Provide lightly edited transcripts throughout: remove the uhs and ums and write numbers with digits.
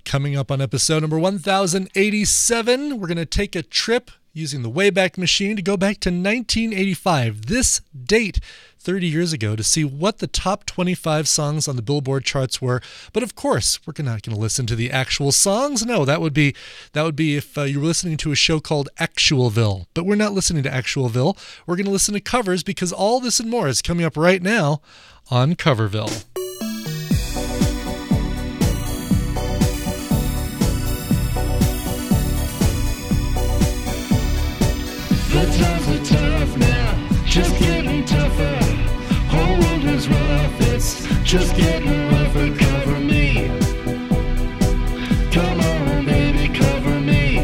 Coming up on episode number 1087, we're going to take a trip using the Wayback Machine to go back to 1985, this date 30 years ago, to see what the top 25 songs on the Billboard charts were. But of course, we're not going to listen to the actual songs. No, that would be if you were listening to a show called Actualville. But we're not listening to Actualville. We're going to listen to covers, because all this and more is coming up right now on Coverville. The times are tough now, just getting tougher. Whole world is rough, it's just getting rougher. Cover me, come on baby, cover me.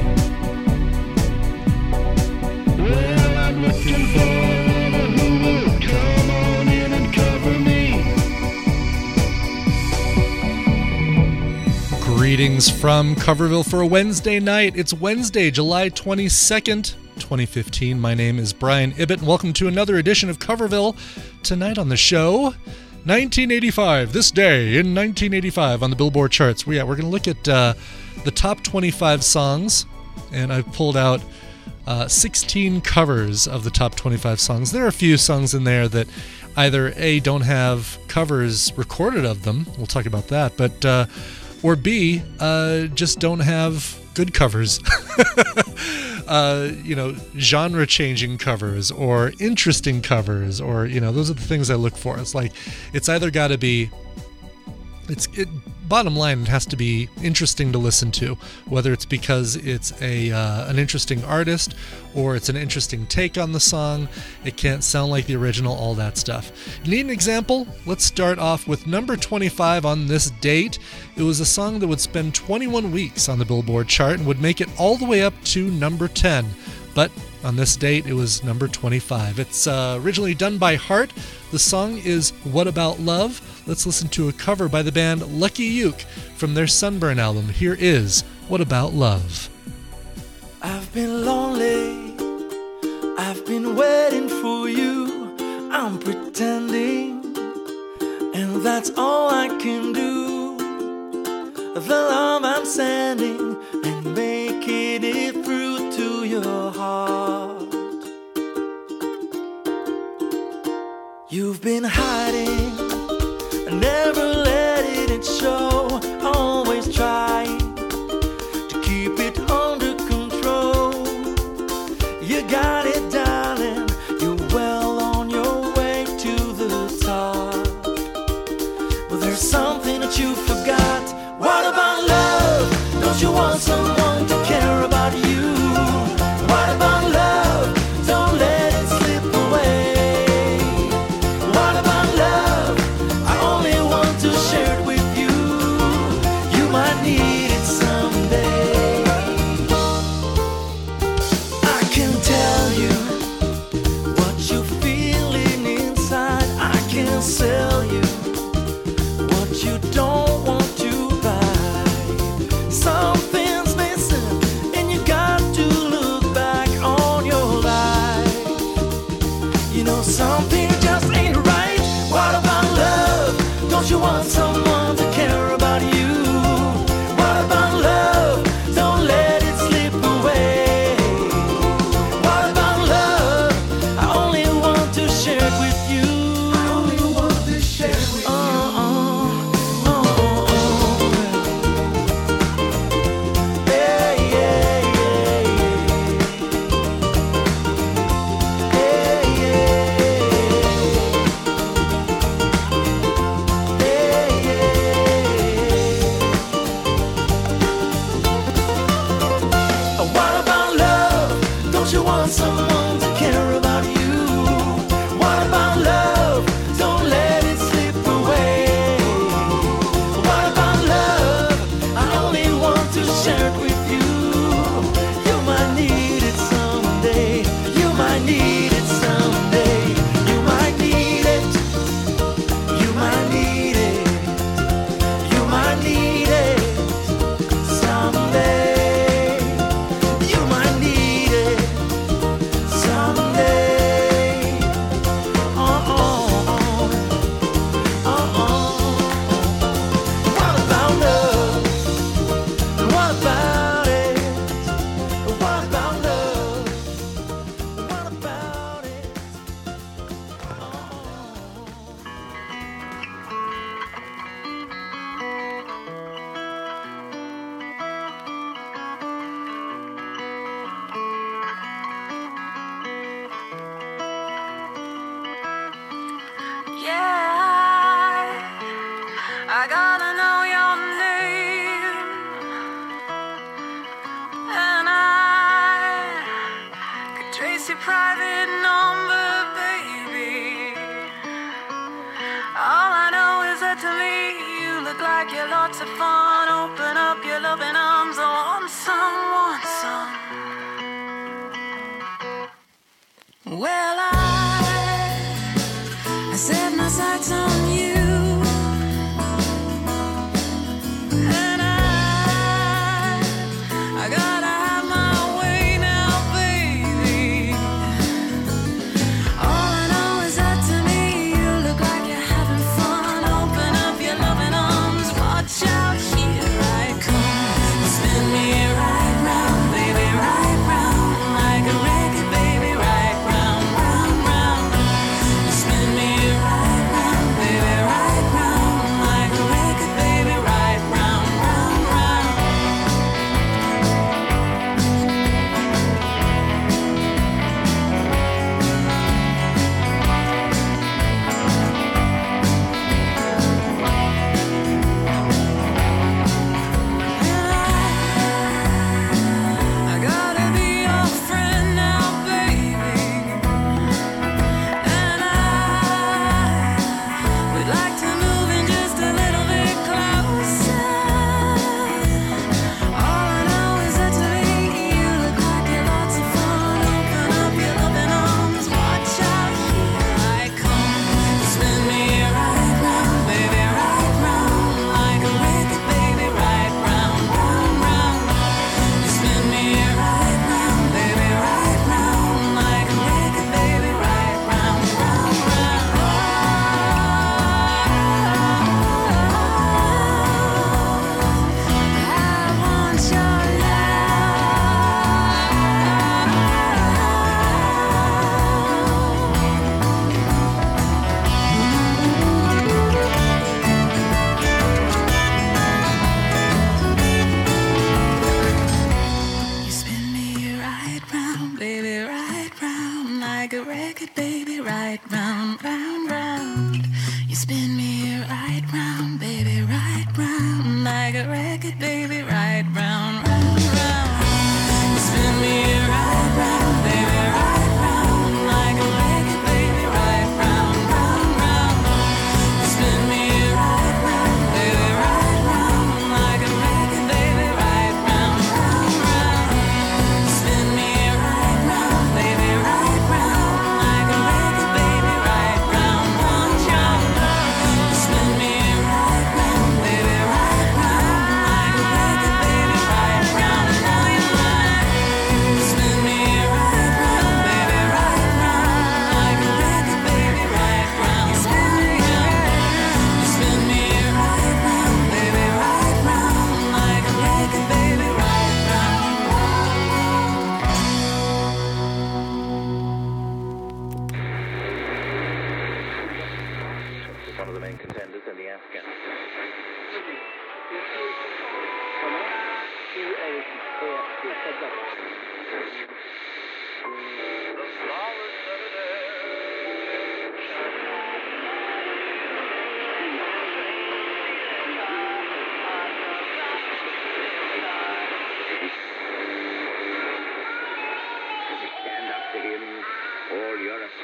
Well, I'm looking for one who will come on in and cover me. Greetings from Coverville for a Wednesday night. It's Wednesday, July 22nd. 2015. My name is Brian Ibbett, and welcome to another edition of Coverville. Tonight on the show, 1985, this day in 1985 on the Billboard charts. We're going to look at the top 25 songs, and I've pulled out 16 covers of the top 25 songs. There are a few songs in there that either A, don't have covers recorded of them, we'll talk about that, but or B, just don't have good covers. Genre-changing covers or interesting covers, or, those are the things I look for. It's like, it's either got to be, bottom line, it has to be interesting to listen to, whether it's because it's an interesting artist or it's an interesting take on the song. It can't sound like the original, all that stuff. You need an example? Let's start off with number 25 on this date. It was a song that would spend 21 weeks on the Billboard chart and would make it all the way up to number 10. But on this date, it was number 25. It's originally done by Heart. The song is What About Love? Let's listen to a cover by the band Lucky Uke from their Sunburn album. Here is What About Love. I've been lonely, I've been waiting for you, I'm pretending, and that's all I can do. The love I'm sending and making it through to your heart. You've been hiding, never letting it show, always trying to keep it under control. You got it, darling, you're well on your way to the top. But there's something that you forgot. What about love? Don't you want someone to care about you? What about love? Don't let it slip away. What about love? I only want to share it with you. You might need it someday. I can tell you what you're feeling inside. I can sell you what you don't want to buy. Something's missing and you got to look back on your life. You know something just ain't right. What about love? Don't you want someone to care about you? What about love? Don't let it slip away. What about love? I only want to share it with you. I only want to share it with you. Yeah, yeah, yeah, What about love? Don't you want someone to care about you? What about love? Don't let it slip away. What about love? I only want to share it with you. You might need it someday. You might need it someday. You might need it. You might need it. You might need it someday. You might need it. your private number, baby. All I know is that to me you look like you're lots of fun. Open up your loving arms, I want some, want some. Well, I set my sights on you, and I gotta have my way now, baby. All I know is that to me you look like you're having fun. Open up your loving arms, watch out, here I come. Spin me right round, baby, right round, like a record, baby, right round, round, round. Spin me right round, baby, right round, like a record, baby, right round, round, round. I gotta be your friend now, baby. And we'd like to move in just a little bit closer. All I know is that to me you look like you're lots of fun. Open up your loving arms, watch out, here I come. Spin me right round, baby, right round, like a record, baby, right round, round, round. Spin me right round, baby, right round, like a record, baby, right round, round, round. I want your You spin me right round, baby, right round, like a record, baby, right round, round, round. You spin me right round, baby, right round, like a record, baby, right round, round, round. You spin me right round, baby, right round, like a record, baby, right round, round, round. You spin me right round, baby, right round, like a record, baby, right round, round, round. Spin me right round, baby, right round, like a record, baby, right round, round, round. Spin me right round, baby, right round, like a record, baby, right round, round, round. Spin me right round, baby, right round, like a record, baby, right round, spin me right. Spin me right round, baby, right round, like a record, baby, right round, One of the main contenders in the Afghan. Stand up to him, or you're a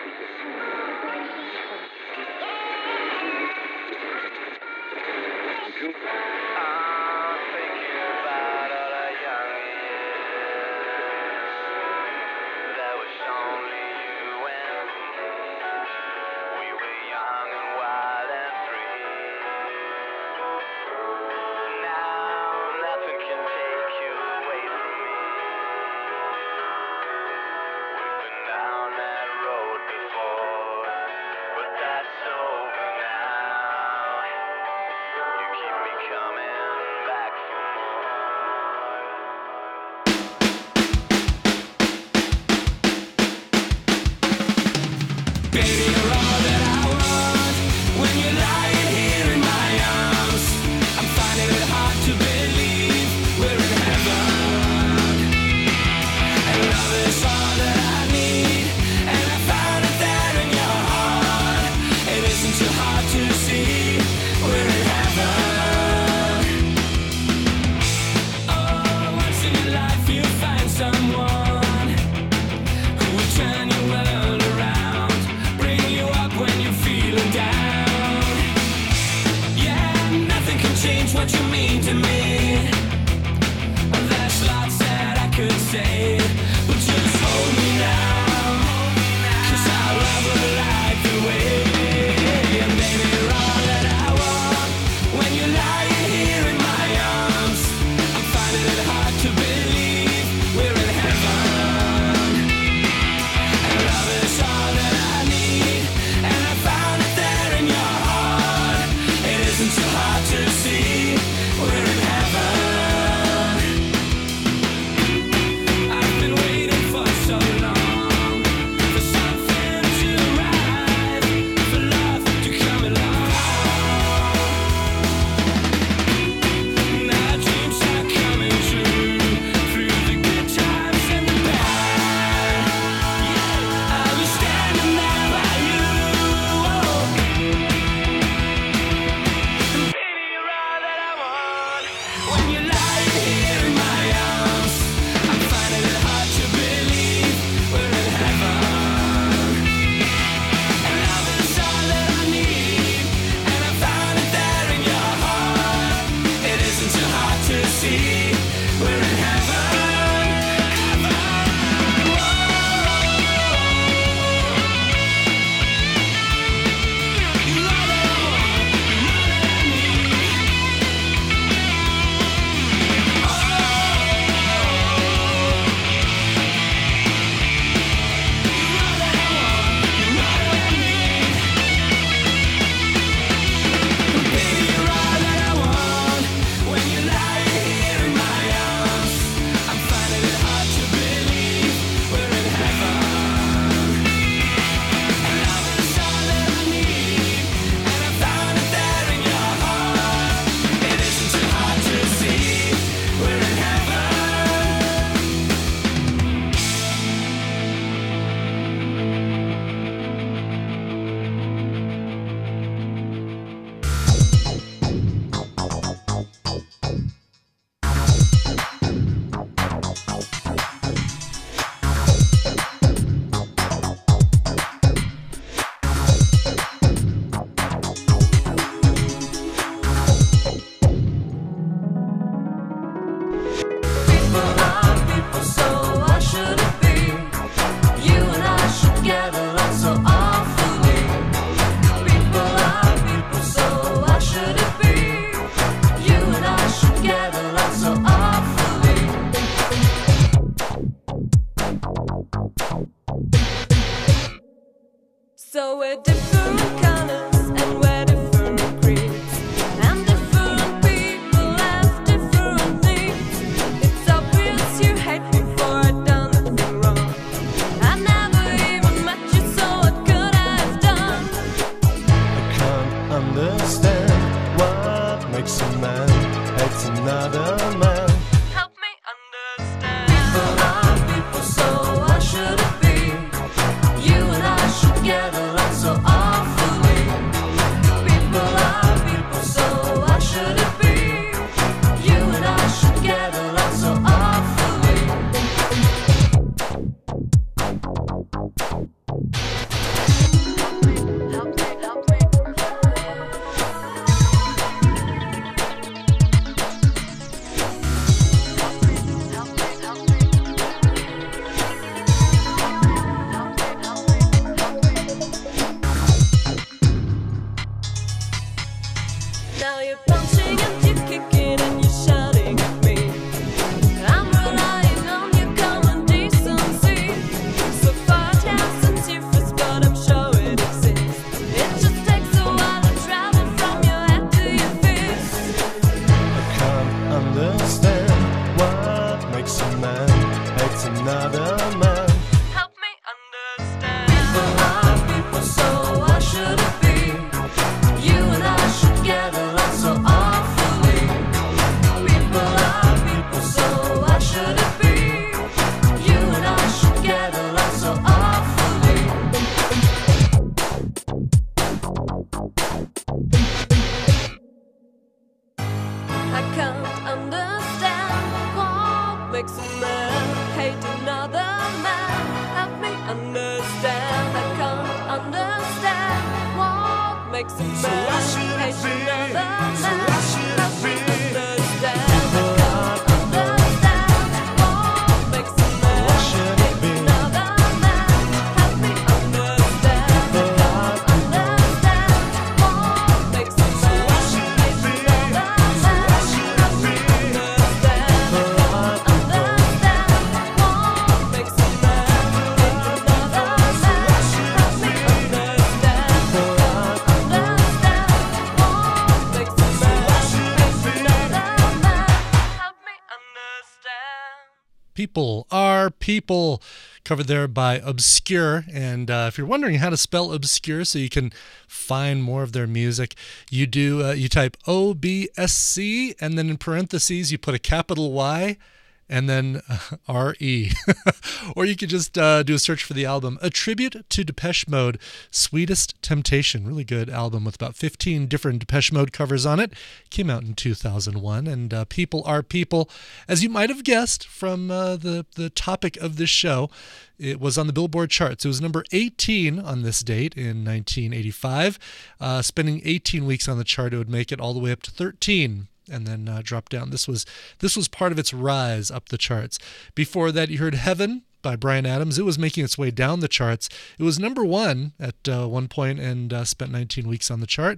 I'm thinking about all the young years. There was only you and me. We were young and wild and free. Now nothing can take you away from me. We've been down that road before, but that's over now. You keep me coming back for more. Baby, you're all that I want when you're lying here in my arms. I'm finding it hard to believe we're in heaven. And love is all that I need, and I found it there in your heart. It isn't too hard to see we're in heaven. Oh, once in your life you find someone who will turn love so awfully. So we're different colors and we're different breeds, and different people have different needs. It's obvious you hate me for I've done nothing wrong. I never even met you, so what could I have done? I can't understand what makes a man hate another man. Help me understand. People are people, so why should it be? You and I should get along so awfully. People are people, so why should it be? You and I should get along so awfully. Now you're punching and you're kicking and you're shouting at me. I'm relying on your common decency. So far down since you first, but I'm sure it exists. It just takes a while to travel from your head to your fist. I can't understand what makes a man hate another man. Help me understand. People are people, so why should it be? You and I should get along so awfully. People are people, so why should it be? You and I should get along so awfully. I can't understand what makes a man hate another man. Help me understand. I can't understand what makes a man hate another man. Help me understand. I can't understand what makes a man hate another man. Help me understand. I can't understand what makes a man hate another man. Help me understand. I can't understand what makes a man hate another man. Help me understand. I can't understand what makes a People Are People, covered there by Obscure. And if you're wondering how to spell Obscure so you can find more of their music, you type OBSC, and then in parentheses you put a capital Y and then R-E. Or you could just do a search for the album A Tribute to Depeche Mode, Sweetest Temptation. Really good album with about 15 different Depeche Mode covers on it. Came out in 2001. And People Are People, as you might have guessed from the topic of this show, it was on the Billboard charts. It was number 18 on this date in 1985. Spending 18 weeks on the chart, it would make it all the way up to 13. And then drop down. This was part of its rise up the charts. Before that, you heard Heaven by Bryan Adams. It was making its way down the charts. It was number one at one point and spent 19 weeks on the chart.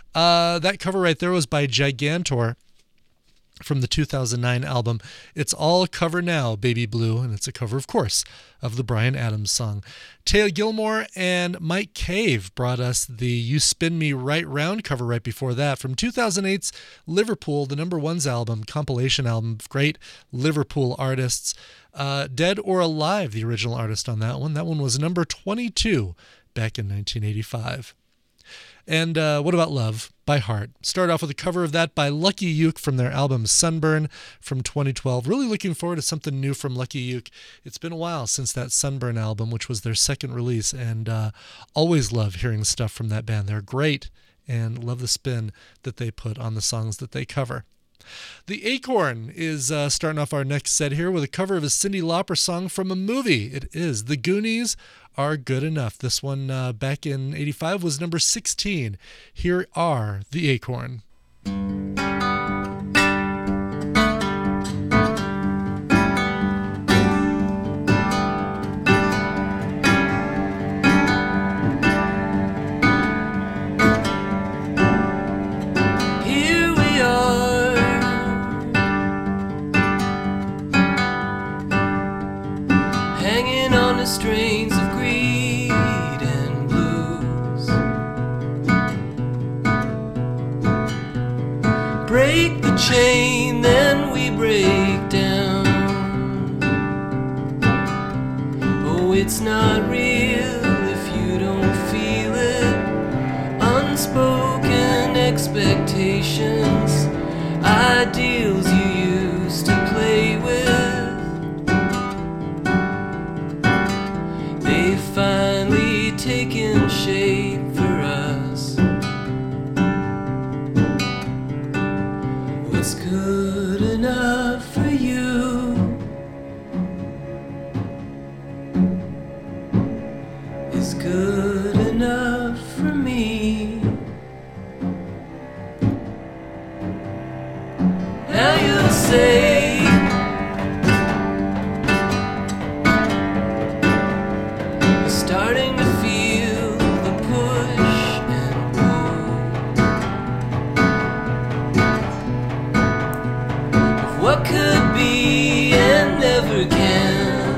That cover right there was by Gigantor from the 2009 album It's All Cover Now, Baby Blue, and it's a cover, of course, of the Bryan Adams song. Taya Gilmore and Mike Cave brought us the You Spin Me Right Round cover right before that from 2008's Liverpool, the number one's album, compilation album of great Liverpool artists. Dead or Alive, the original artist on that one. That one was number 22 back in 1985. And What About Love by Heart. Start off with a cover of that by Lucky Uke from their album Sunburn from 2012. Really looking forward to something new from Lucky Uke. It's been a while since that Sunburn album, which was their second release, and always love hearing stuff from that band. They're great and love the spin that they put on the songs that they cover. The Acorn is starting off our next set here with a cover of a Cyndi Lauper song from a movie. It is The Goonies Are Good Enough. This one back in 85 was number 16. Here are The Acorn. Here we are, finest strains of greed and blues. Break the chain, then we break down. Oh, it's not real if you don't feel it. Unspoken expectations, ideals you used to play with, they've finally taken shape for us. What's good enough for you is good enough for me. Now you'll say you're starting to feel the push and pull of what could be and never can.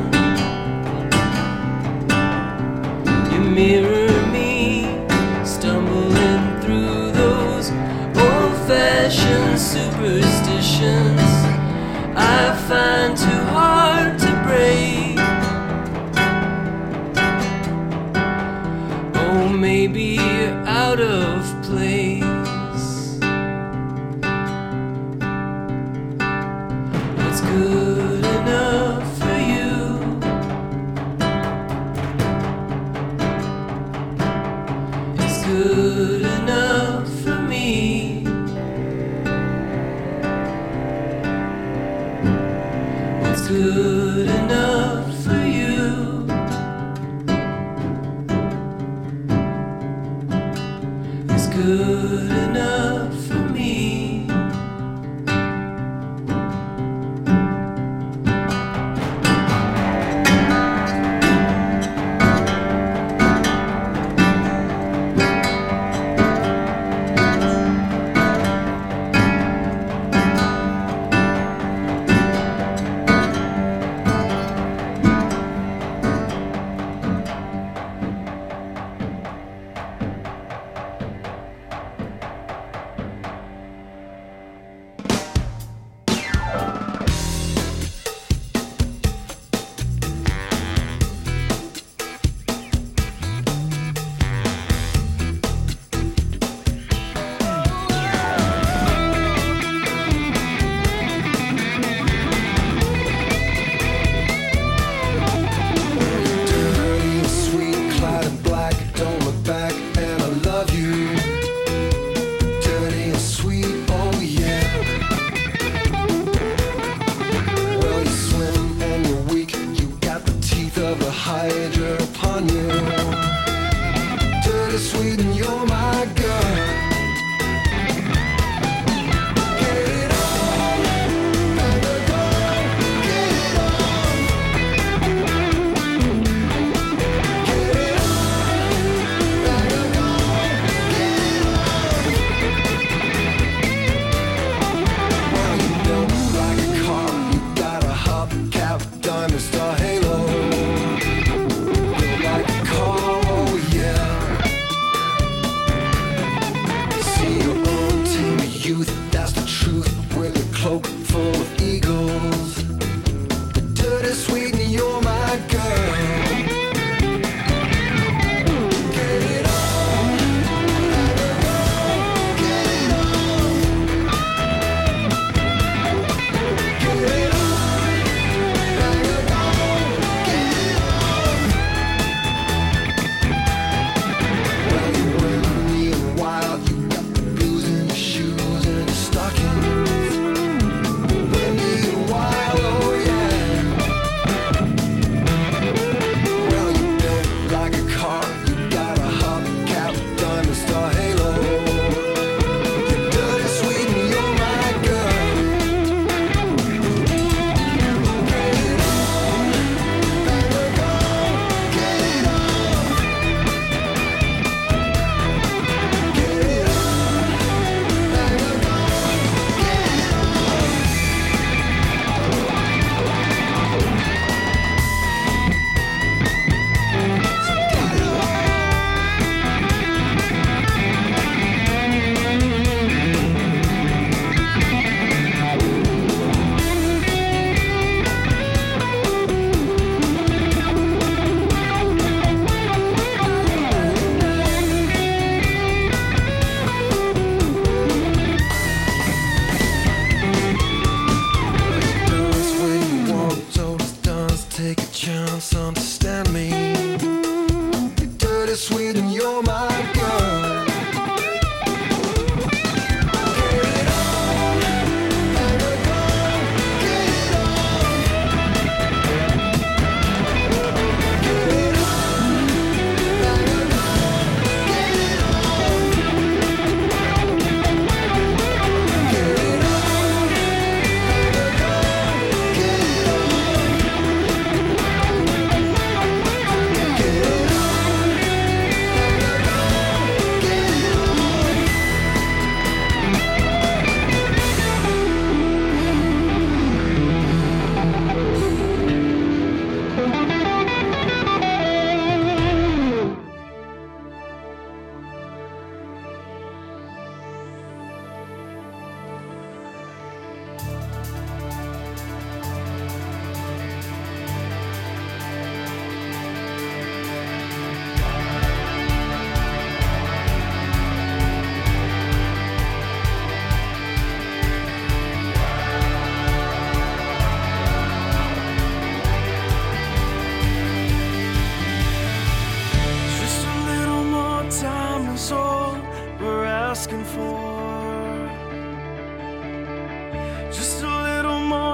You mirror me, stumbling through those old-fashioned superstitions I find too hard to break. Oh, maybe you're out of place. What's good enough for you is good enough for me. What's good enough for you is good enough for me.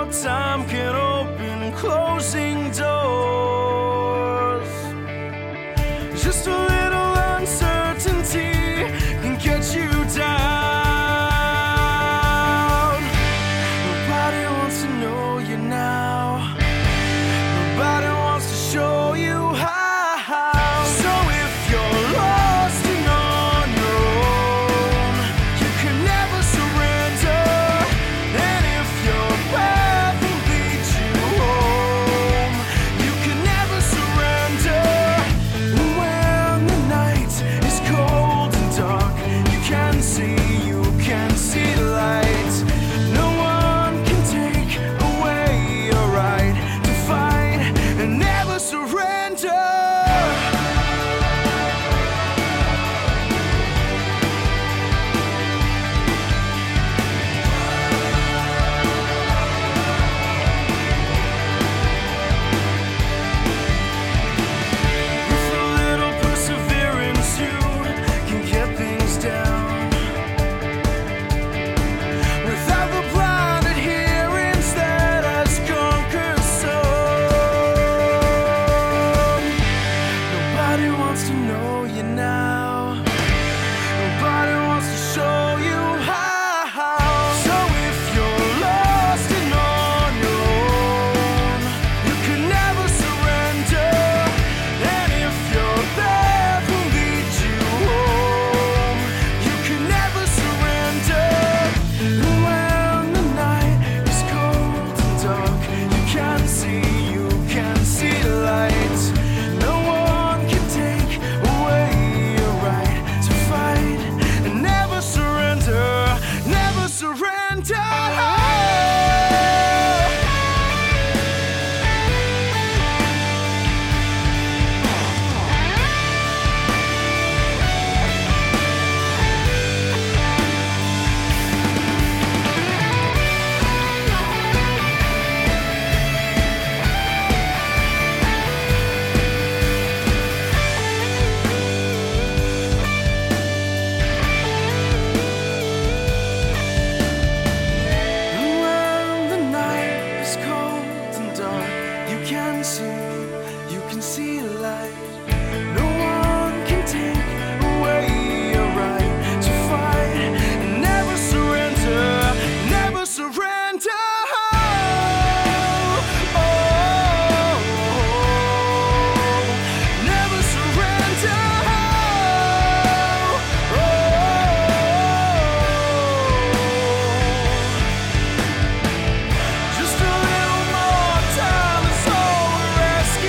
more time can open closing doors. Just a little uncertainty can get you down. Nobody wants to know you now. Nobody wants to show you how. So if you're lost and on your own, you can never surrender. And if your path will lead you home, you can never surrender. And when the night is cold and dark, you can see the light. No one can take away your right to fight and never surrender. With a little perseverance, you can get things down. Without the blind adherence that has conquered some. Nobody wants to know you now. Nobody wants to show you how. So if you're lost and on your own, you can never surrender. And if your path will lead you home, you can never surrender. And when the night is cold and dark, you can see the light. No one can take away your right to fight and never surrender, never surrender. And when the night is cold and dark, you can see the light. No one can take away your right to fight and never surrender, never surrender. Oh, never surrender. Just a little more time is all we're asking.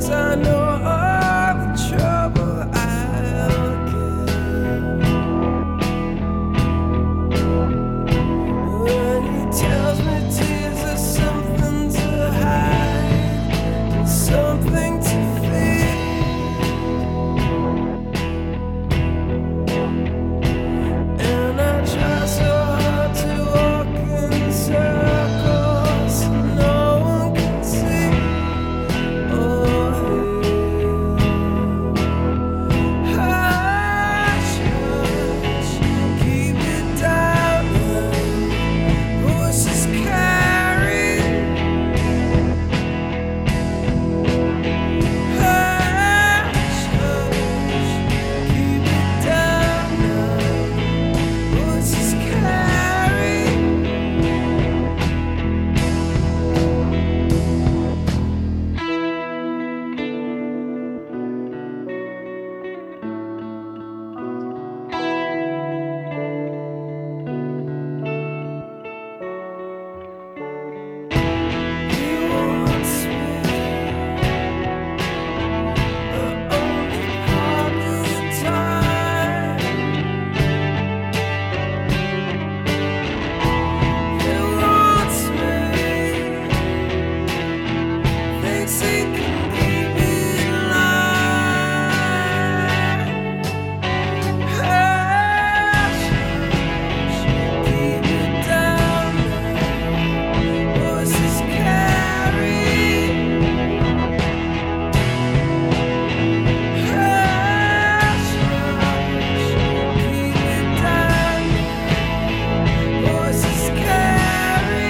'cause I know all the trouble I'll get when he tells me tears are something to hide and something to fear. And I try so hard to walk in circles so no one can see. Hush, hush, keep it down. Voices carry. Hush, hush, keep it down. Voices carry. He wants me, but only part of the time. He wants me, thinks he can keep me in line. Hush, hush, keep it down. Voices carry. Hush, hush, keep it down. Voices carry.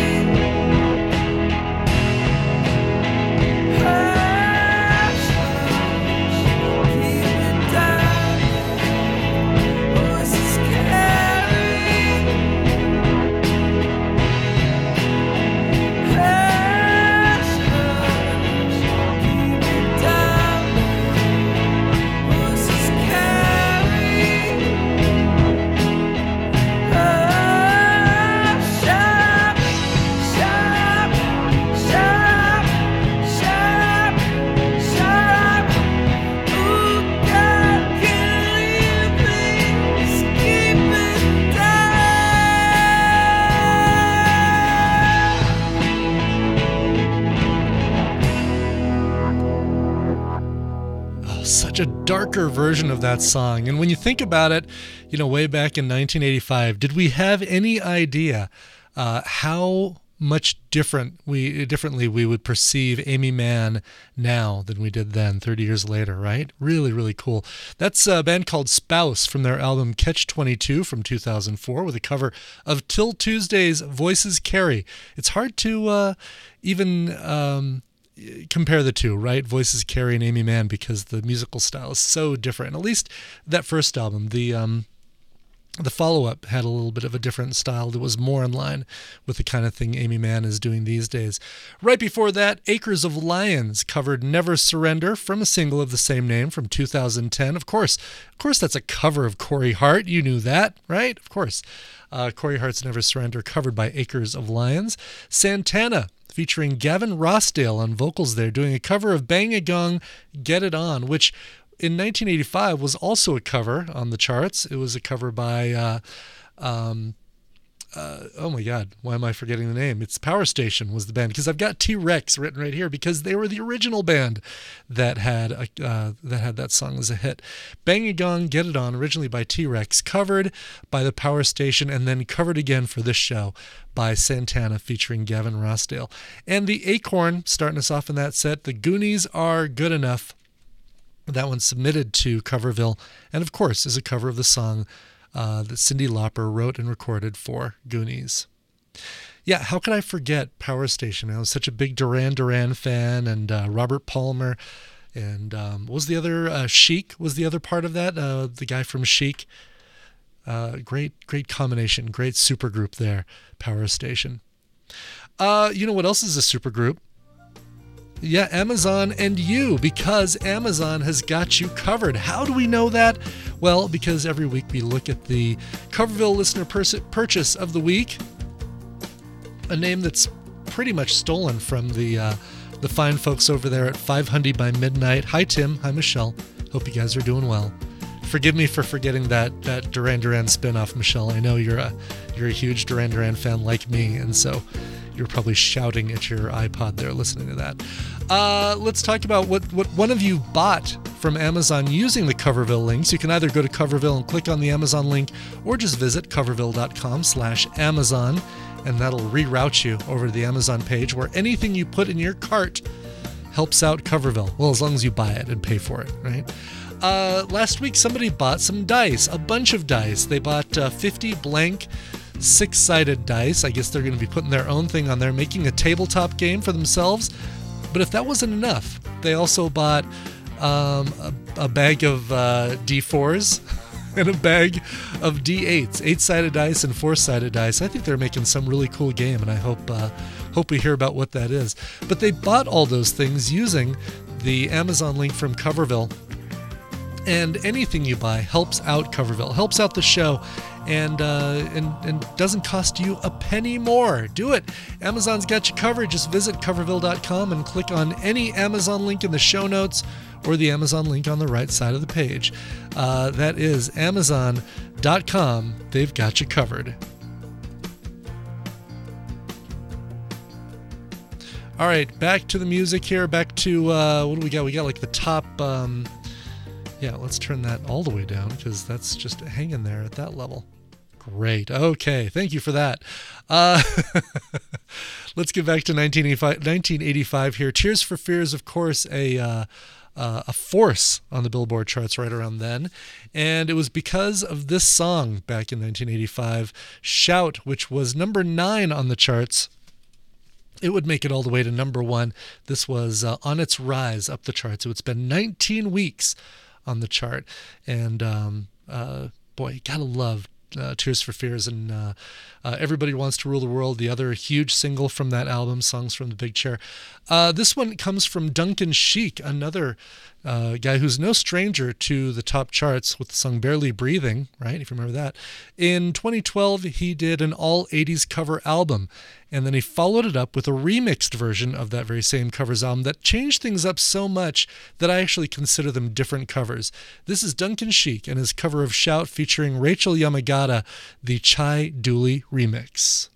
Hush, hush, keep it down. Voices carry. Hush, hush, keep it down. Voices carry. Hush, shut, shut, shut, shut, shut. Ooh, God, can you please keep it Oh, such a darker version of that song. And when you think about it, way back in 1985, did we have any idea how much differently we would perceive Amy Mann now than we did then, 30 years later, right? Really, really cool. That's a band called Spouse from their album Catch-22 from 2004 with a cover of Till Tuesday's Voices Carry. It's hard to even compare the two, right? Voices Carry and Amy Mann, because the musical style is so different. At least that first album, the follow-up had a little bit of a different style that was more in line with the kind of thing Amy Mann is doing these days. Right before that, Acres of Lions covered Never Surrender from a single of the same name from 2010. Of course, that's a cover of Corey Hart. You knew that, right? Of course. Corey Hart's Never Surrender, covered by Acres of Lions. Santana, featuring Gavin Rossdale on vocals there, doing a cover of Bang a Gong, Get It On, which in 1985 was also a cover on the charts. It was a cover by, oh my God, why am I forgetting the name? It's Power Station was the band, because I've got T-Rex written right here, because they were the original band that had that song as a hit. Bang a Gong, Get It On, originally by T-Rex, covered by the Power Station, and then covered again for this show by Santana featuring Gavin Rossdale. And the Acorn, starting us off in that set, The Goonies Are Good Enough. That one's submitted to Coverville, and of course is a cover of the song that Cyndi Lauper wrote and recorded for Goonies. Yeah, how could I forget Power Station? I was such a big Duran Duran fan, and Robert Palmer, and what was the other? Chic was the other part of that, the guy from Chic. Great combination, great supergroup there, Power Station. You know what else is a supergroup? Yeah, Amazon and You, because Amazon has got you covered. How do we know that? Well, because every week we look at the Coverville listener purchase of the week, a name that's pretty much stolen from the the fine folks over there at 500 by Midnight. Hi, Tim. Hi, Michelle. Hope you guys are doing well. Forgive me for forgetting that Duran Duran spinoff, Michelle. I know you're a huge Duran Duran fan like me, and so you're probably shouting at your iPod there listening to that. Let's talk about what one of you bought from Amazon using the Coverville links. You can either go to Coverville and click on the Amazon link, or just visit coverville.com/Amazon, and that'll reroute you over to the Amazon page where anything you put in your cart helps out Coverville. Well, as long as you buy it and pay for it, right? Last week, somebody bought some dice, a bunch of dice. They bought 50 blank 6-sided dice. I guess they're going to be putting their own thing on there, making a tabletop game for themselves. But if that wasn't enough, they also bought a bag of D4s and a bag of D8s, 8-sided dice and 4-sided dice. I think they're making some really cool game, and I hope we hear about what that is. But they bought all those things using the Amazon link from Coverville. And anything you buy helps out Coverville, helps out the show, and doesn't cost you a penny more. Do it. Amazon's got you covered. Just visit coverville.com and click on any Amazon link in the show notes or the Amazon link on the right side of the page. That is amazon.com. They've got you covered. All right, back to the music here. Back to, what do we got? We got like the top... Yeah, let's turn that all the way down because that's just hanging there at that level. Great. Okay, thank you for that. Let's get back to 1985 here. Tears for Fears, of course, a force on the Billboard charts right around then. And it was because of this song back in 1985, Shout, which was number 9 on the charts. It would make it all the way to number 1. This was on its rise up the charts. It would spend 19 weeks on the chart, and boy, gotta love Tears for Fears and Everybody Wants to Rule the World, the other huge single from that album, Songs from the Big Chair. This one comes from Duncan Sheik, another guy who's no stranger to the top charts with the song Barely Breathing, right, if you remember that. In 2012, he did an all-80s cover album, and then he followed it up with a remixed version of that very same covers album that changed things up so much that I actually consider them different covers. This is Duncan Sheik and his cover of Shout featuring Rachel Yamagata, the Chai Dooley remix.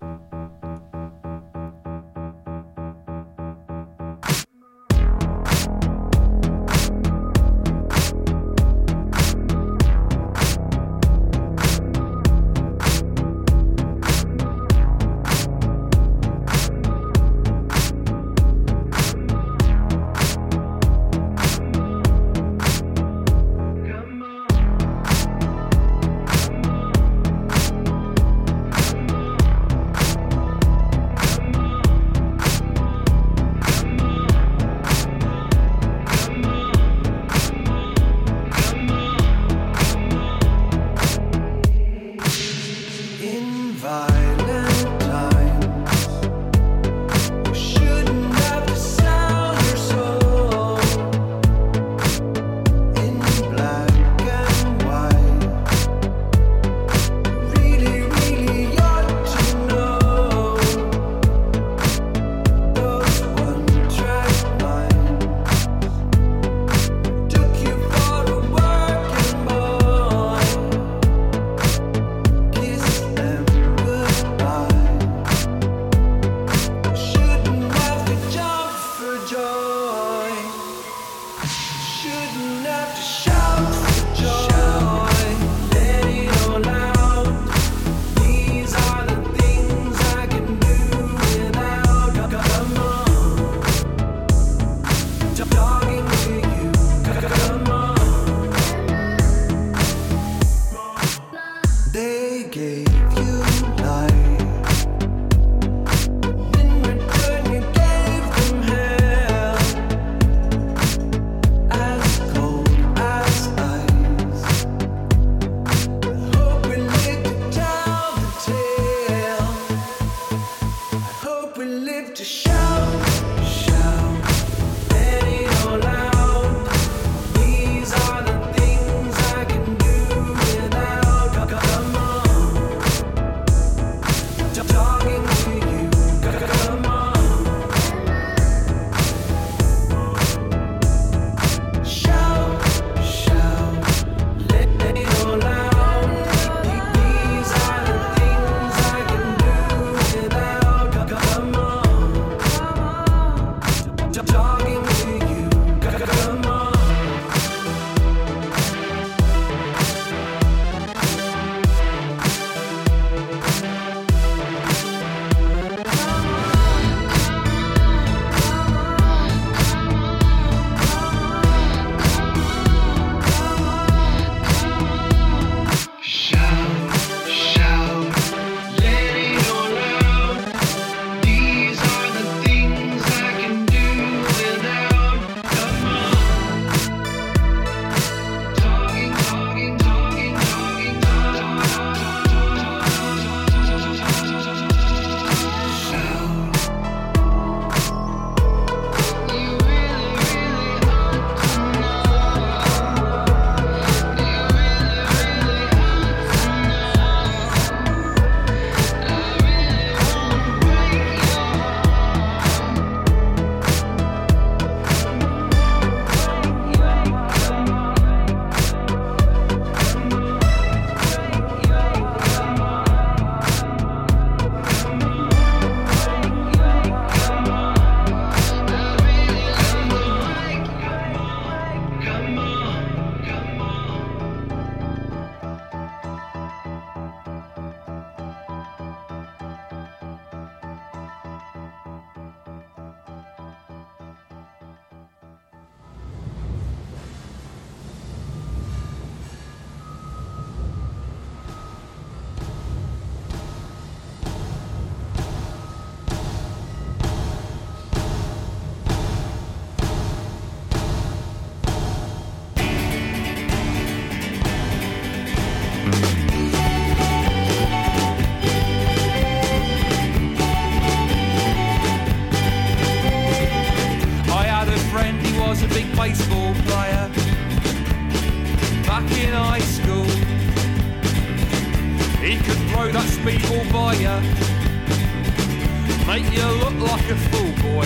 baseball player back in high school. He could throw that speedball by you, make you look like a fool, boy.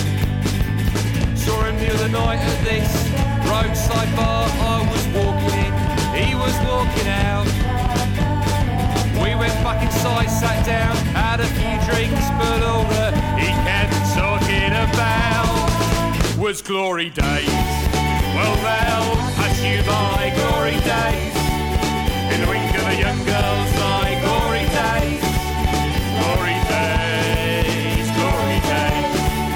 Saw him the other night at this roadside bar I was walking in. He was walking out. We went back inside, sat down, had a few drinks, but all that he kept talking about was glory days. Well, they'll pass you by, glory days. In the wink of a young girl's eye, glory days. Glory days, glory days.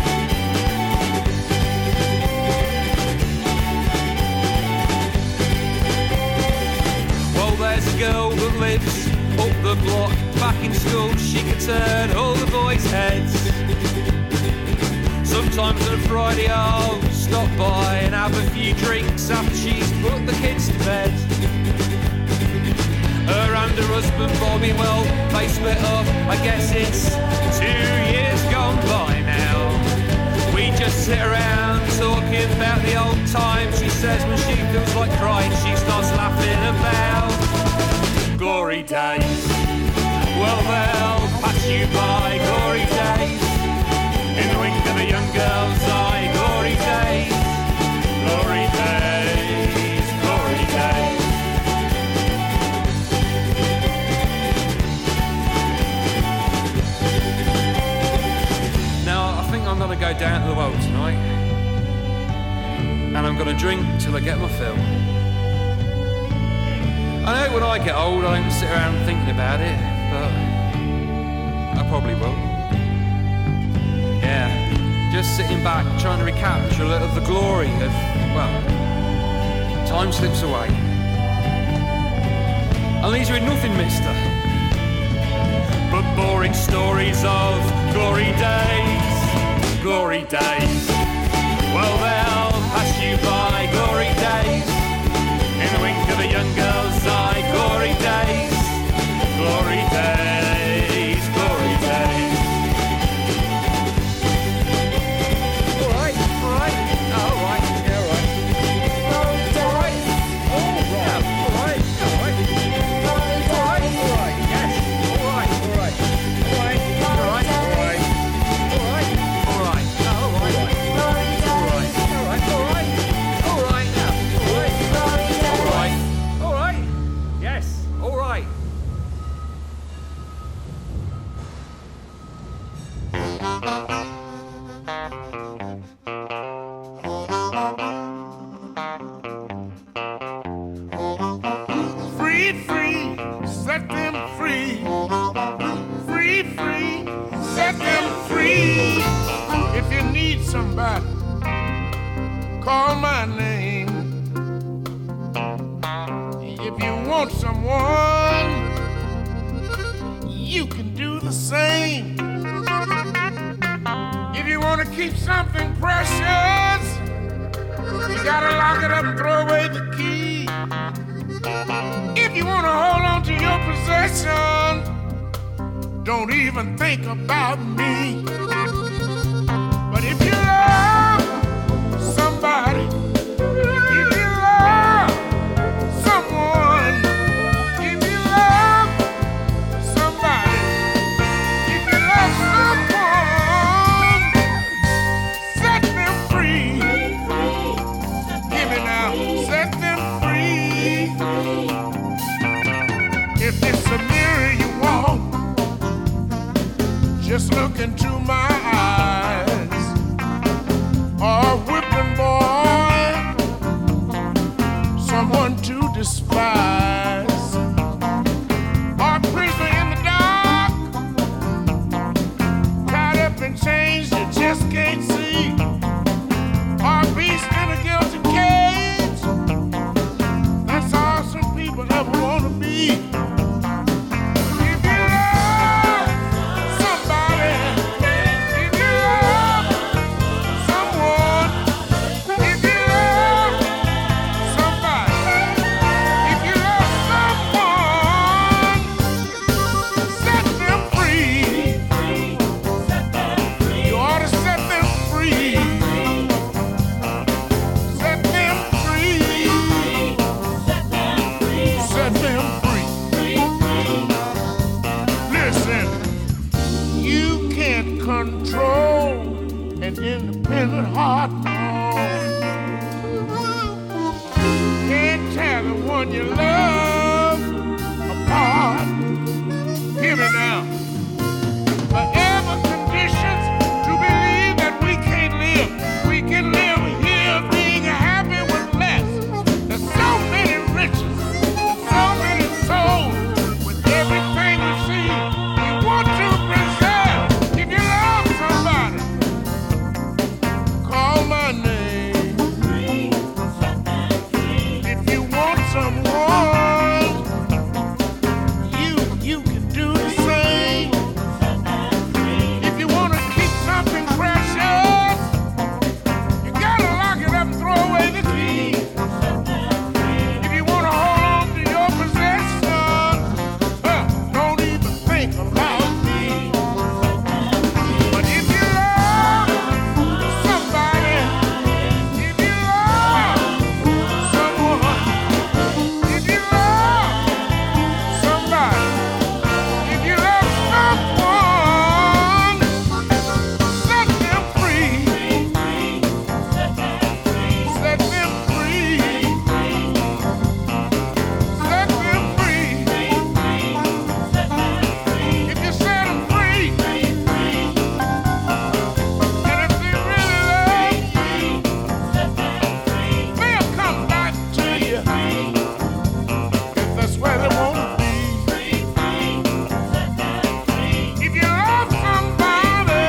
Well, there's a girl that lives up the block, back in school. She could turn all the boys' heads. Sometimes on a Friday I'll stop by and have a few drinks after she's put the kids to bed. Her and her husband Bobby, well, they split up. I guess it's 2 years gone by now. We just sit around talking about the old times. She says when she feels like crying, she starts laughing about glory days. Well, they'll pass you by, glory days. In the wink of a young girl's eye, glory days. Glory days, glory days. Now, I think I'm gonna go down to the well tonight. And I'm gonna drink till I get my fill. I know when I get old I don't sit around thinking about it, but I probably will. Yeah, just sitting back trying to recapture a little of the glory of, well, time slips away. And these are in nothing, mister, but boring stories of glory days, glory days. Well, they'll pass you by, glory days. In the wink of a young girl's eye, glory days, glory days, glory days. All right, all right, all right, yeah, all right. All right, yeah, all right, all right. All right, all right, yes, all right, all right. All right, all right, all right. All right, all right, all right. All right, all right, all right, all right. All right, now, all right. All right, all right, yes, all right. Free, free, set them free. Free, free, set them free. If you need somebody, call my name. If you want someone, you can do the same. If you want to keep something precious, you gotta lock it up and throw away the key. If you want to hold on to your possession, don't even think about me. But if you love somebody, if you love someone, if you love somebody, if you love someone, set them free. Give me now, set them free. If it's a mirror you want, just look into my eyes. Or a whipping boy, someone to despise. Or a prisoner in the dark, tied up in chains you just can't see. Or a beast in a guilty cage. That's all some people ever want to be. If you love somebody, someone you love apart. Hear me now. Forever conditions to believe that we can't live. We can live here being happy with less. There's so many riches, there's so many souls with everything we see. We want to preserve. If you love somebody, call my name. If you want someone, you can do the same. If you want to keep something precious, you gotta lock it up and throw away the key. If you want to hold on to your possession, don't even think about me. But if you love somebody, if you love someone, if you love somebody, if you love someone, set them free. Set them free. Set them free. If you set them free, and if they really love you, they'll come back to you. If that's where they want to be. If you love somebody,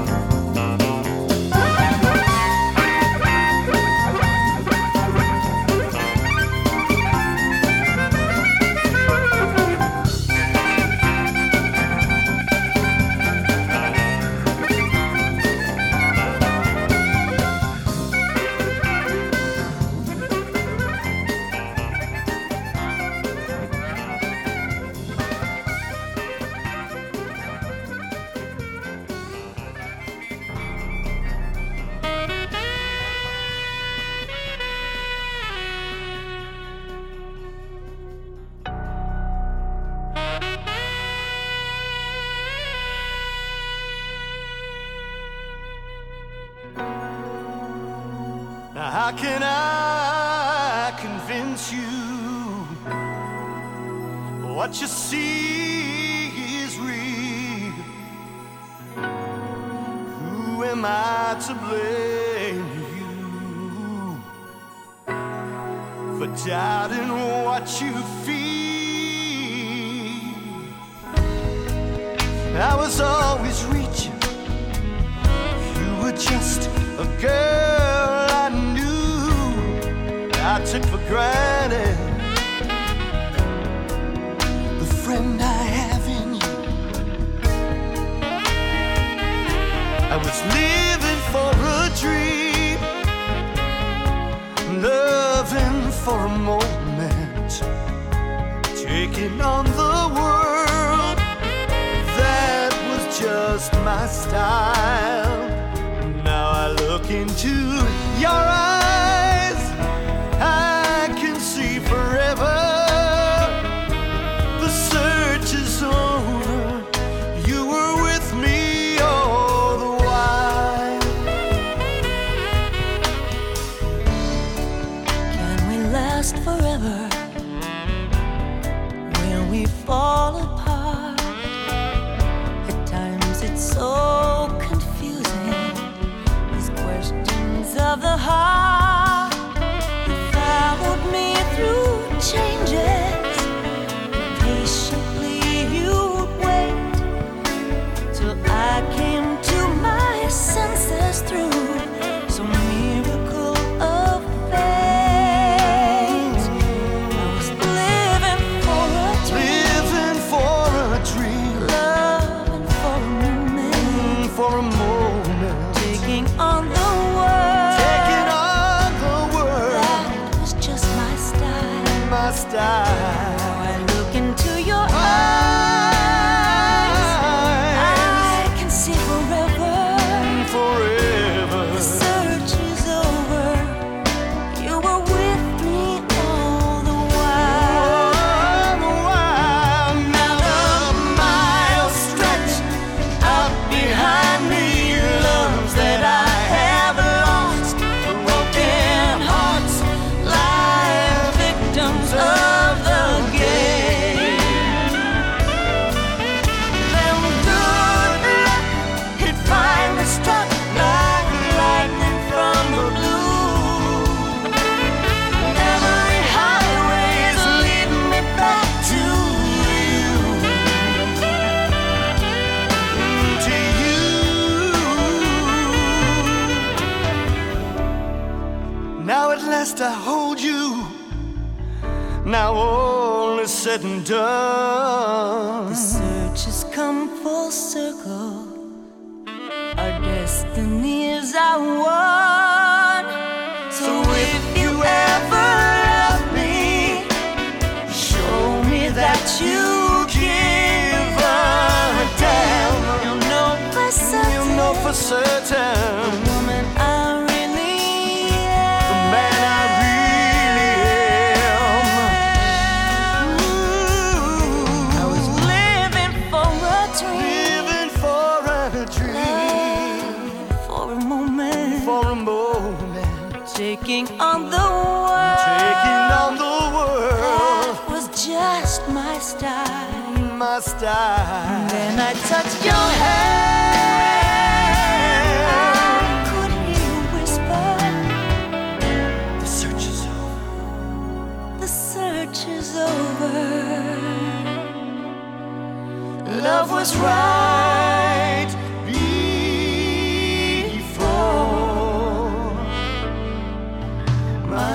Now how can I convince you what you see is real? Who am I to blame you for doubting what you feel? I was always reaching. You were just a girl I knew, I took for granted. The friend I have in you. I was living for a dream, loving for a moment, taking on the world. That was just my style. Now I look into your eyes, I can see forever. The search is over, you were with me all the while. Can we last forever? Will we fall apart? At times it's so confusing. These questions of the heart that followed me through changes. Patiently you would wait till I came to my senses through some miracle of fate. I was living for a dream, Living for a dream, loving for a moment, for a moment, taking on the world. taking on the world. That was just my style. My style. Now I look into your eyes, I can see forever. Forever. The search is over. You were with me all the while. All the while. Now the miles stretch out behind me. Loves that I have lost. Broken hearts lie victims of last I hold you. Now all is said and done. The search has come full circle. Our destiny is our one. So if you ever love me, show me that you give a damn. You'll know for certain. You'll know for certain. The woman I really am. The man I really am. I was living for a dream. Living for a dream. For a moment. For a moment. Taking on the world. Taking on the world. That was just my style. My style. And then I touched your hand. I could hear you whisper. The search is over. The search is over. Love was right before my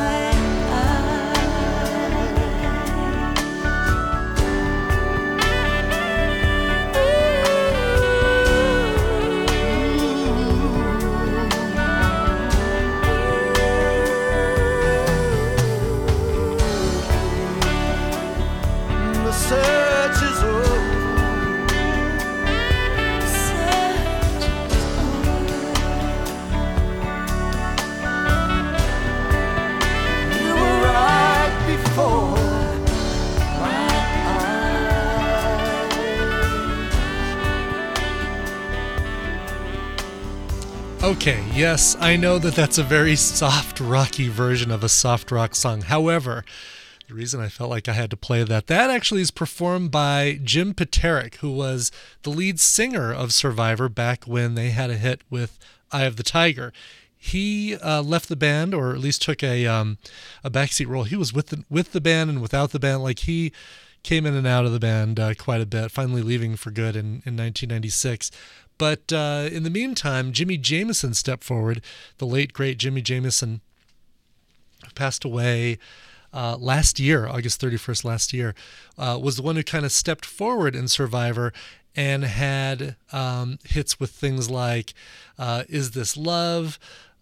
the search is over. You were right before my eyes. Okay, yes, I know that that's a very soft, rocky version of a soft rock song. However, the reason I felt like I had to play that actually is performed by Jim Peterik, who was the lead singer of Survivor back when they had a hit with Eye of the Tiger. He left the band, or at least took a backseat role. He was with the band and without the band. Like, he came in and out of the band quite a bit, finally leaving for good in 1996. But in the meantime, Jimmy Jamison stepped forward. The late, great Jimmy Jamison passed away last year, August 31st last year, was the one who kind of stepped forward in Survivor and had hits with things like Is This Love?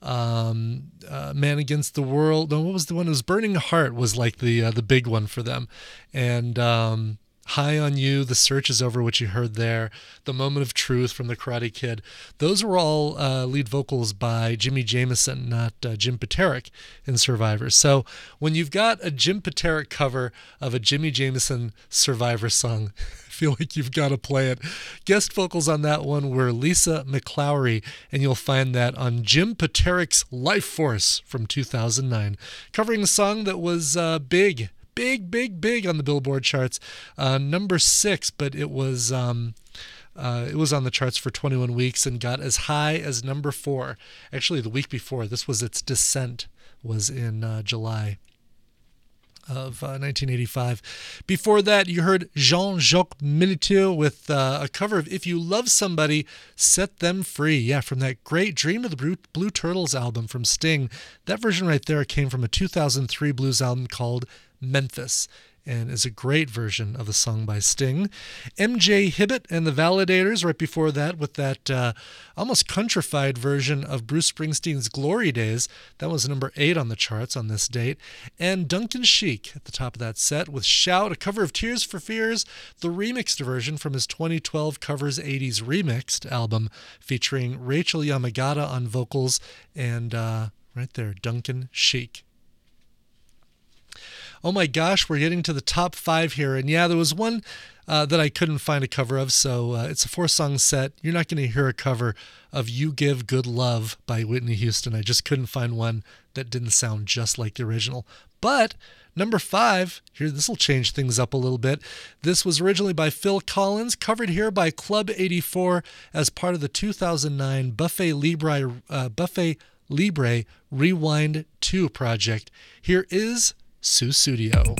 Man Against the World. No, what was the one? It was Burning Heart was like the big one for them. And High on You, The Search Is Over, which you heard there, The Moment of Truth from The Karate Kid. Those were all lead vocals by Jimmy Jamison, not Jim Peterik in Survivor. So when you've got a Jim Peterik cover of a Jimmy Jamison Survivor song, I feel like you've got to play it. Guest vocals on that one were Lisa McLaury, and you'll find that on Jim Peterik's Life Force from 2009, covering a song that was big on the Billboard charts, number 6, but it was on the charts for 21 weeks and got as high as number 4. Actually, the week before, this was its descent, was in July of 1985. Before that, you heard Jean-Jacques Militiu with a cover of If You Love Somebody, Set Them Free. Yeah, from that great Dream of the Blue Turtles album from Sting. That version right there came from a 2003 blues album called Memphis, and is a great version of the song by Sting. MJ Hibbett and the Validators right before that with that almost countrified version of Bruce Springsteen's Glory Days. That was number 8 on the charts on this date. And Duncan Sheik at the top of that set with Shout, a cover of Tears for Fears, the remixed version from his 2012 Covers 80s Remixed album featuring Rachel Yamagata on vocals, and right there, Duncan Sheik. Oh my gosh, we're getting to the top 5 here. And yeah, there was one that I couldn't find a cover of, so it's a 4-song set. You're not going to hear a cover of You Give Good Love by Whitney Houston. I just couldn't find one that didn't sound just like the original. But number 5, here, this will change things up a little bit. This was originally by Phil Collins, covered here by Club 84 as part of the 2009 Buffet Libre Rewind 2 project. Here is Sussudio.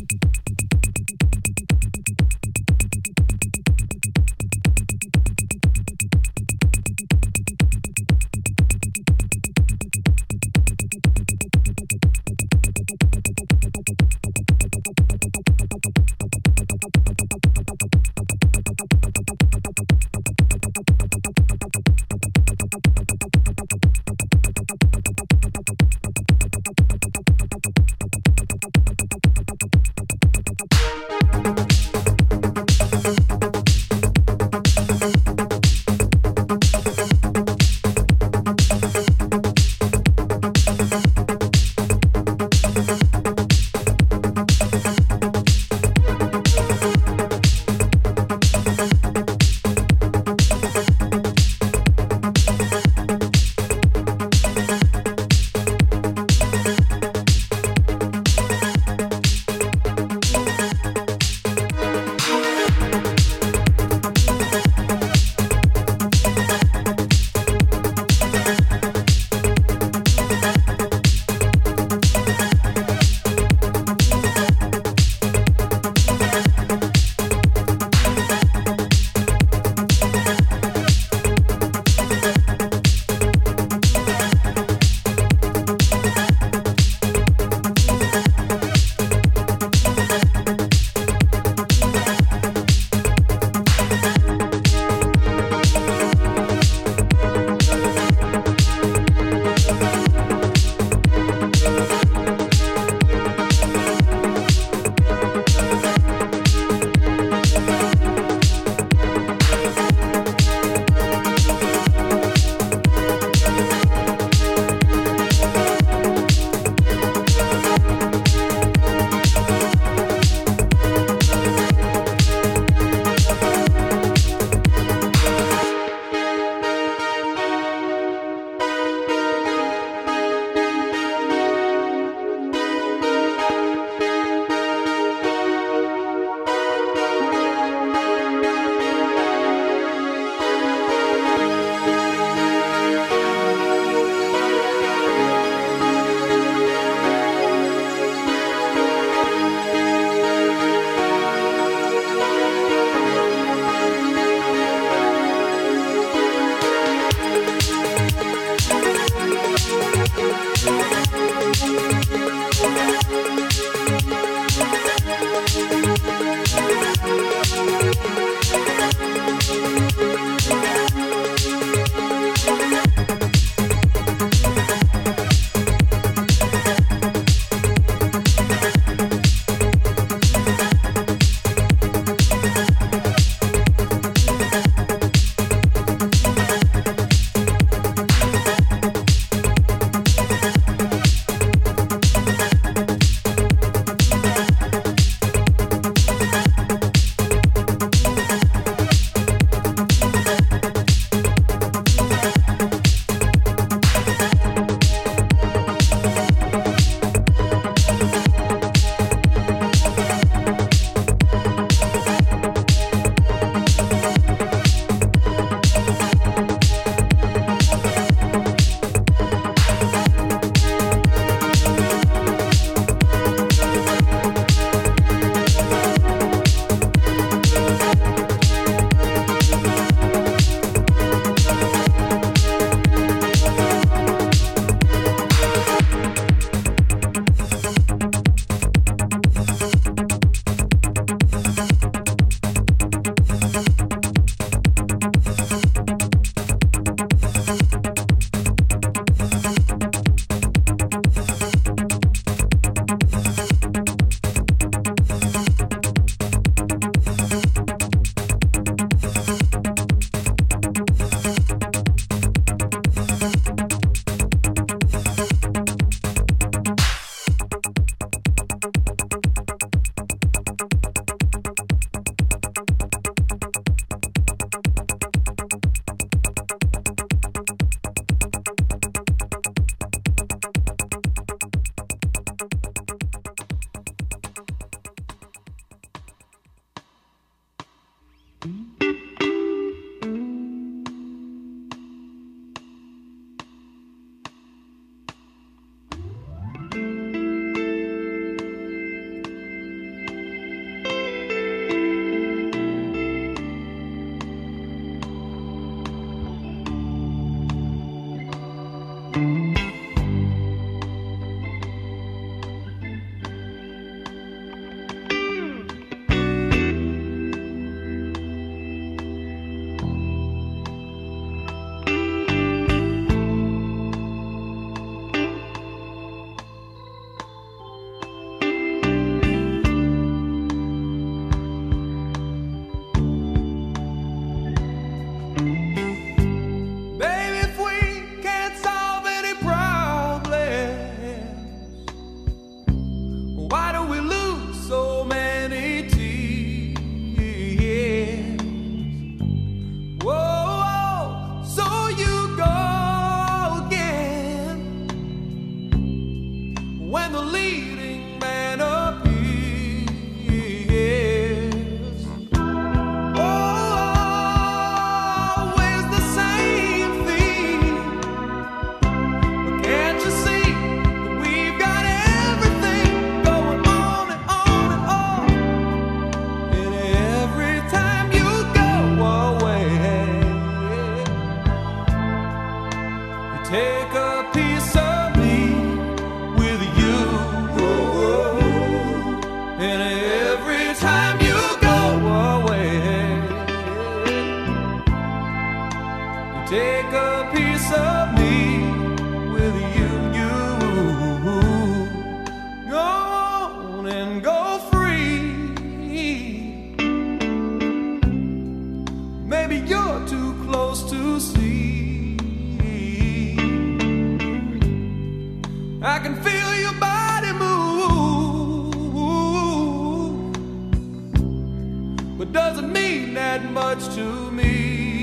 doesn't mean that much to me.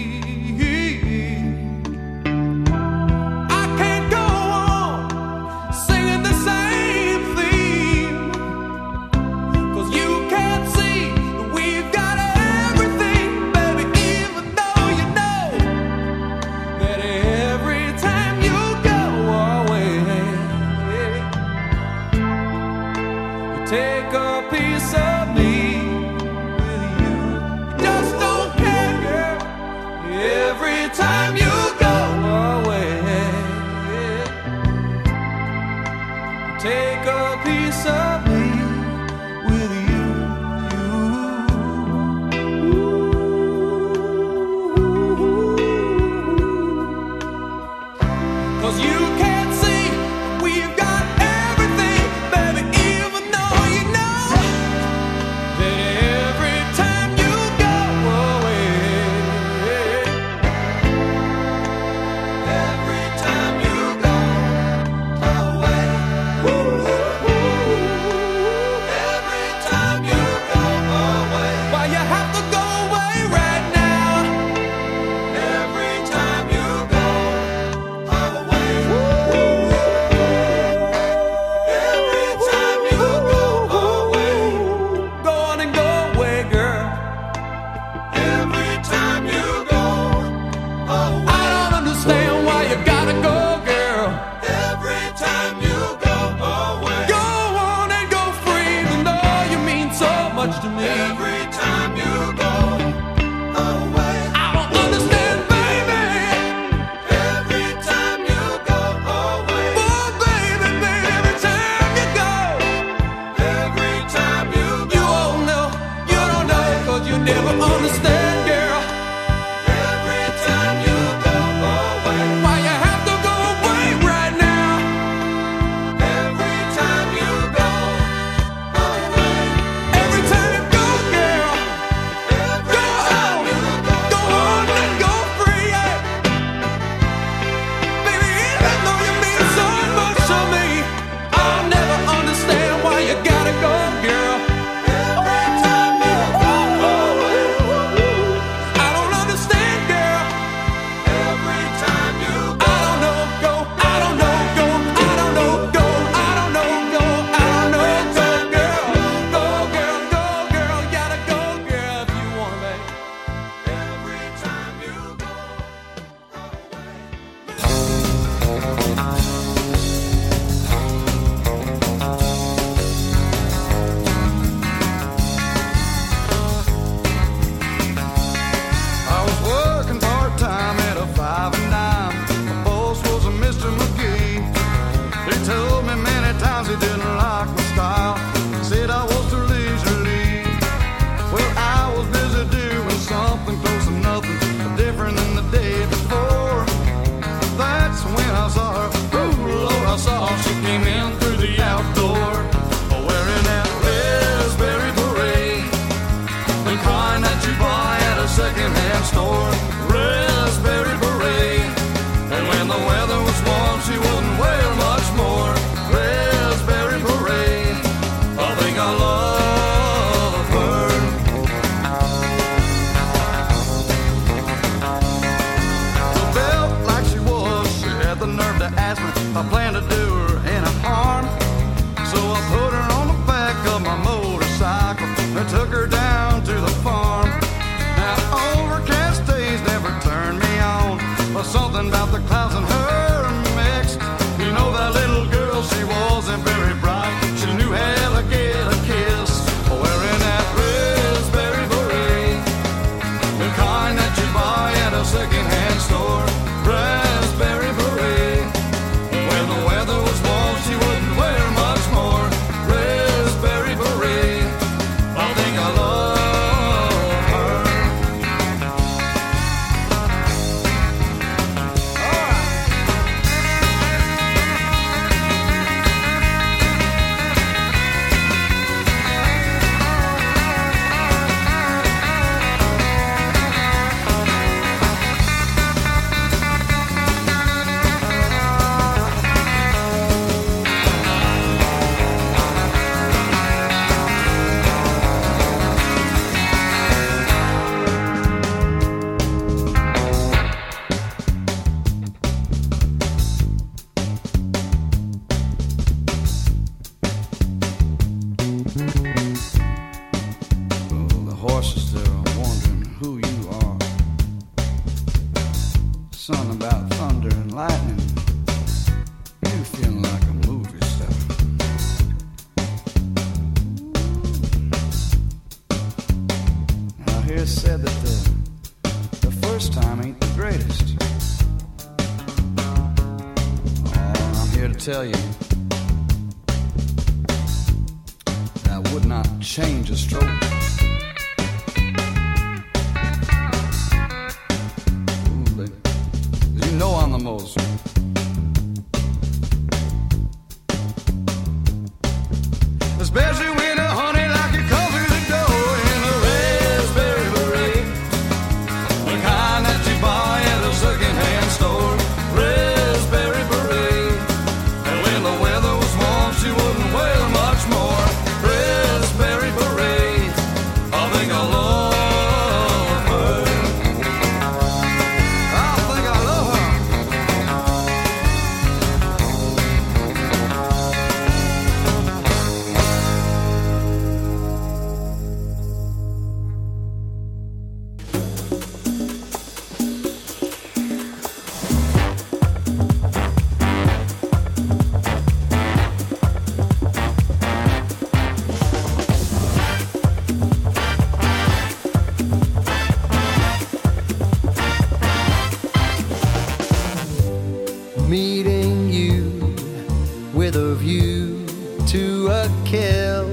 I can't go on singing the same theme, 'cause you can't see that we've got everything, baby, even though you know that every time you go away, you take a piece of me with you. Just don't care, girl, every time you go away, take a piece of me with you. 'Cause you can't see we've got everything, baby, even though you know that every time you go away, every time you go away, every time you go away, why you have to go away right now? Every time you go away, every time you go away, go on and go away, girl. Every time you go away, I don't understand why you gotta go, girl. Every time you go away, go on and go free, even though you mean so much to me. Every time you go away, I don't understand, baby. Every time you go away, oh baby, baby, every time you go, every time you go, you won't know, you don't know, 'cause you never understand, girl. Every time you go away, why you have to go away right now? Every time you go away, every time you go, girl. Oh, the horses there are wondering who you are. Son about thunder and lightning. You feeling like a movie star. Now here's said that the first time ain't the greatest. Oh, I'm here to tell you that I would not change a stroke. Ooh, baby. You know I'm the most. Especially when the honey like it comes through the door in a raspberry beret. The kind that you buy at a second-hand store. Raspberry beret. And when the weather was warm, she wouldn't wear much more. Raspberry beret. I think I love her. I think I love her. Meeting you with a view to a kill.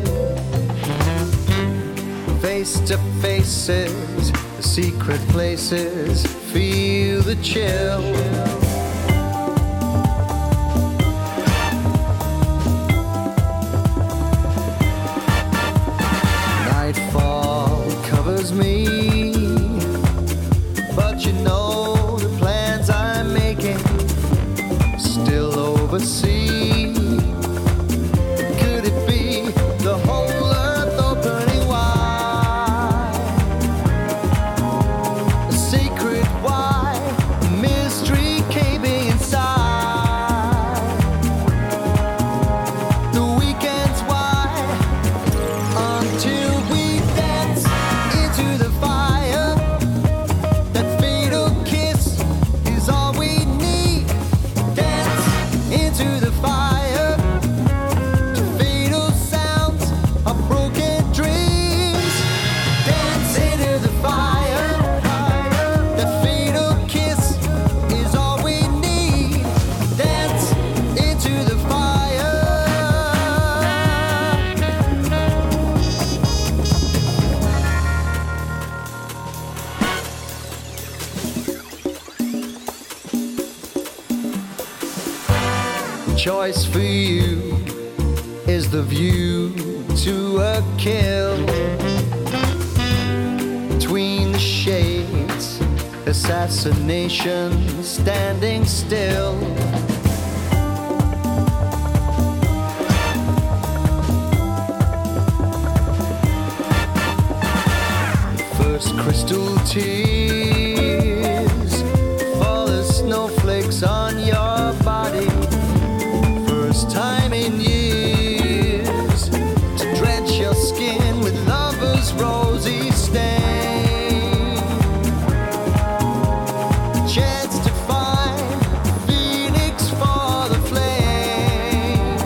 Face to faces, secret places, feel the chill. Nightfall covers me, but you know the plans I'm making still oversee. Could it be the whole earth opening wide? A sacred why, a mystery caving inside. The weekend's why, until we dance into the fire. That fatal kiss is all we need. Into the fire, to fatal sounds of broken dreams. Dance into the fire. That fatal kiss is all we need. Dance into the fire. Choice for you is the view to a kill. Between the shades, assassination standing still. First crystal tears fall as snowflakes on your body. First time in years to drench your skin with lover's rosy stain. Chance to find phoenix for the flame.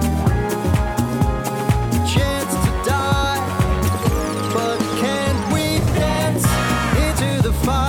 Chance to die, but can't we dance into the fire?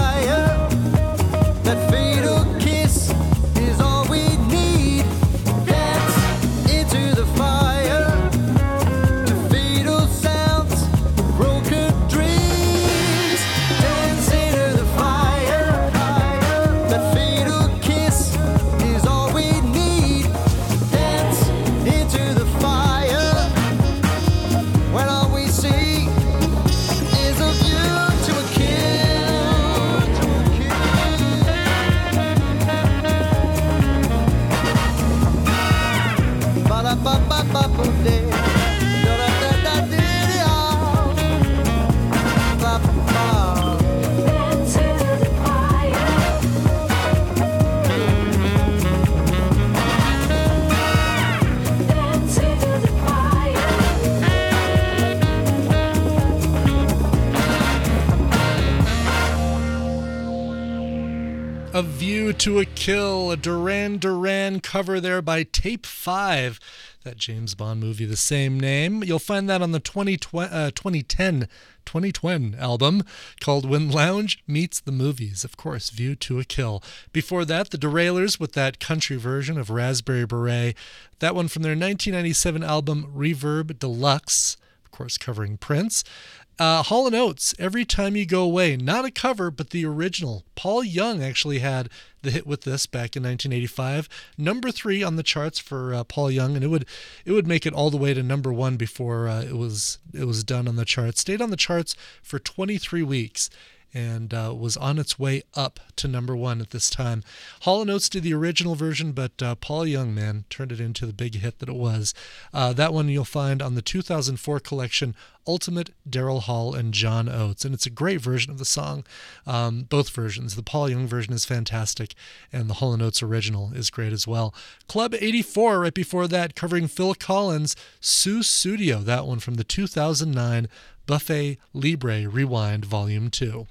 View to a Kill, a Duran Duran cover there by Tape 5, that James Bond movie, the same name. You'll find that on the 2010 album called When Lounge Meets the Movies. Of course, View to a Kill. Before that, the Derailers with that country version of Raspberry Beret. That one from their 1997 album Reverb Deluxe, of course, covering Prince. Hall & Oates, Every Time You Go Away. Not a cover, but the original. Paul Young actually had the hit with this back in 1985. Number 3 on the charts for Paul Young, and it would make it all the way to number 1 before it was done on the charts. Stayed on the charts for 23 weeks. And was on its way up to number 1 at this time. Hall & Oates did the original version, but Paul Young, man, turned it into the big hit that it was. That one you'll find on the 2004 collection, Ultimate Daryl Hall and John Oates. And it's a great version of the song. Both versions. The Paul Young version is fantastic, and the Hall & Oates original is great as well. Club 84, right before that, covering Phil Collins' Sussudio. That one from the 2009 Buffet Libre Rewind Volume 2.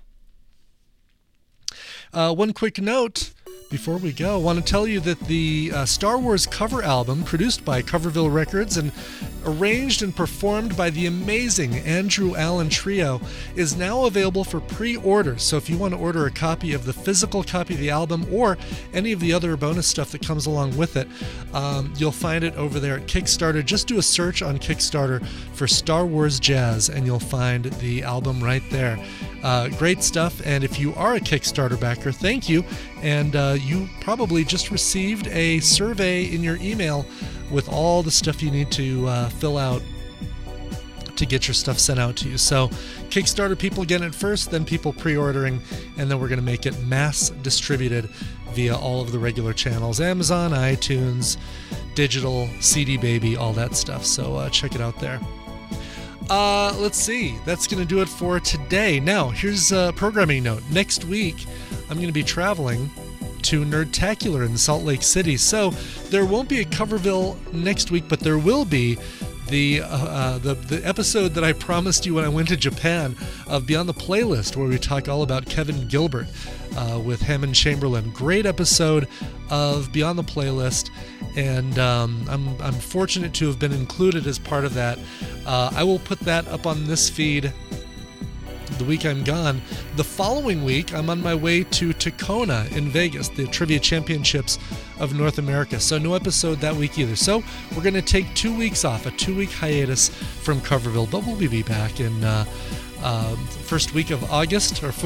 One quick note before we go. I want to tell you that the Star Wars cover album, produced by Coverville Records and arranged and performed by the amazing Andrew Allen Trio, is now available for pre-order. So if you want to order a copy of the physical copy of the album or any of the other bonus stuff that comes along with it, you'll find it over there at Kickstarter. Just do a search on Kickstarter for Star Wars Jazz and you'll find the album right there. Great stuff, and if you are a Kickstarter backer, thank you. And you probably just received a survey in your email with all the stuff you need to fill out to get your stuff sent out to you. So Kickstarter people getting it first, then people pre-ordering, and then we're going to make it mass distributed via all of the regular channels, Amazon, iTunes, digital, CD Baby, all that stuff. So check it out there. Let's see. That's going to do it for today. Now, here's a programming note. Next week, I'm going to be traveling to Nerdtacular in Salt Lake City. So there won't be a Coverville next week, but there will be the episode that I promised you when I went to Japan of Beyond the Playlist, where we talk all about Kevin Gilbert with Hammond Chamberlain. Great episode of Beyond the Playlist, and I'm fortunate to have been included as part of that. I will put that up on this feed the week I'm gone. The following week, I'm on my way to Tacona in Vegas, the Trivia Championships of North America. So no episode that week either. So we're going to take 2 weeks off, a 2-week hiatus from Coverville, but we'll be back in first week of August, or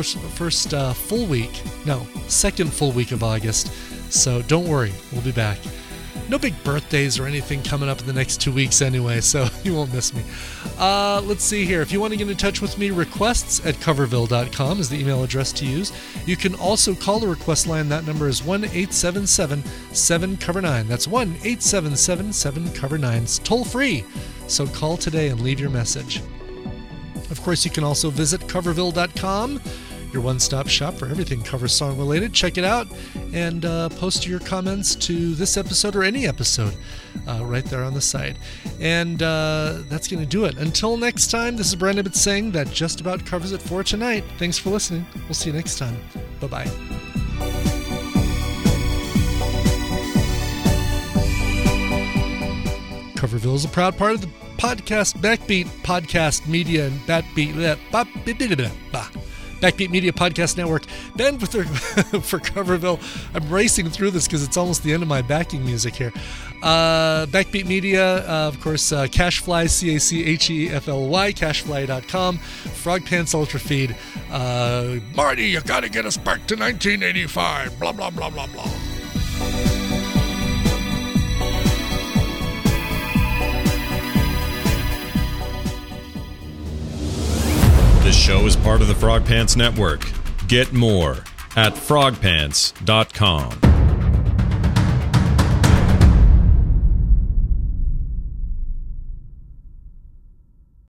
second full week of August. So don't worry, we'll be back. No big birthdays or anything coming up in the next 2 weeks anyway, so you won't miss me. Let's see here. If you want to get in touch with me, requests@coverville.com is the email address to use. You can also call the request line. That number is 1-877-7-COVER-9. That's 1-877-7-COVER-9. It's toll free, so call today and leave your message. Of course, you can also visit coverville.com, your one-stop shop for everything cover song related. Check it out and post your comments to this episode or any episode right there on the site. And that's going to do it. Until next time, this is Brandon Ibbott saying that just about covers it for tonight. Thanks for listening. We'll see you next time. Bye-bye. Coverville is a proud part of the podcast Backbeat Podcast Media and Backbeat Media Podcast Network. Ben for Coverville. I'm racing through this because it's almost the end of my backing music here. Backbeat Media, of course, Cashfly, CACHEFLY, Cashfly.com, Frog Pants Ultra Feed. Marty, you gotta get us back to 1985. Blah, blah, blah, blah, blah. This show is part of the Frog Pants Network. Get more at frogpants.com.